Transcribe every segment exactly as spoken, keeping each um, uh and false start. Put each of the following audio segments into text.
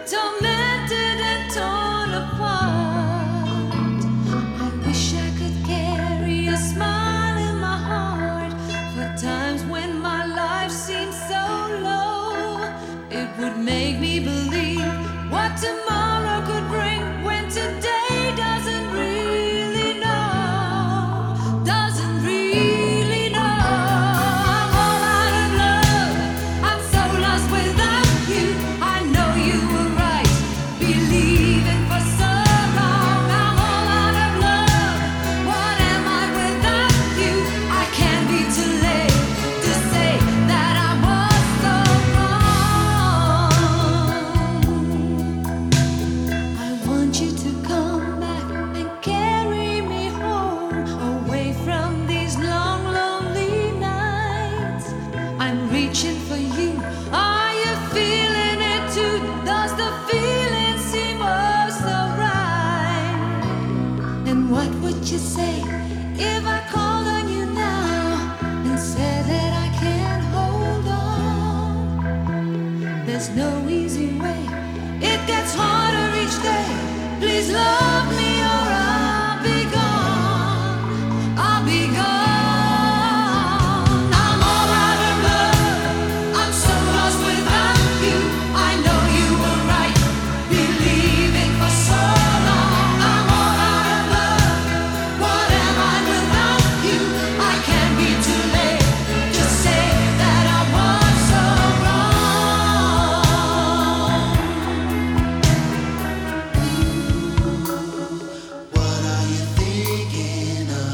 tormented and torn apart. I wish I could carry a smile in my heart for times when my life seems so low. It would make me believe what tomorrow could bring when today doesn't really know, doesn't really know. I'm all out of love. I'm so lost without you. I know you were right, believing for so long. I'm all out of love. What am I without you? I can't be too late to say that I was so wrong. I want you to come back and carry me home, away from these long, lonely nights. I'm reaching for you. Are you feeling it too? Does the feeling seem oh so right? And what would you say if I called on you now and said that I can't hold on? There's no easy way. It gets harder each day. Please love me or I'll be gone. I'll be gone. I'm all out of love. I'm so lost without you. I know you were right, believing for so long. I'm all out of love. What am I without you? I can't be too late to say that I was so wrong. What are you thinking of?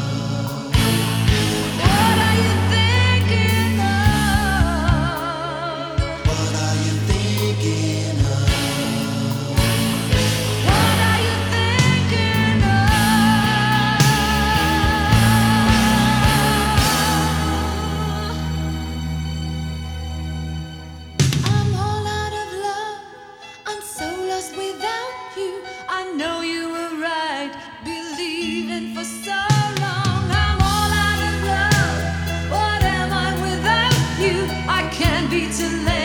What are you thinking of? What are you thinking of? What are you thinking of? I'm all out of love. I'm so lost without you. I know you were right, believing for so long. I'm all out of love. What am I without you? I can't be too late.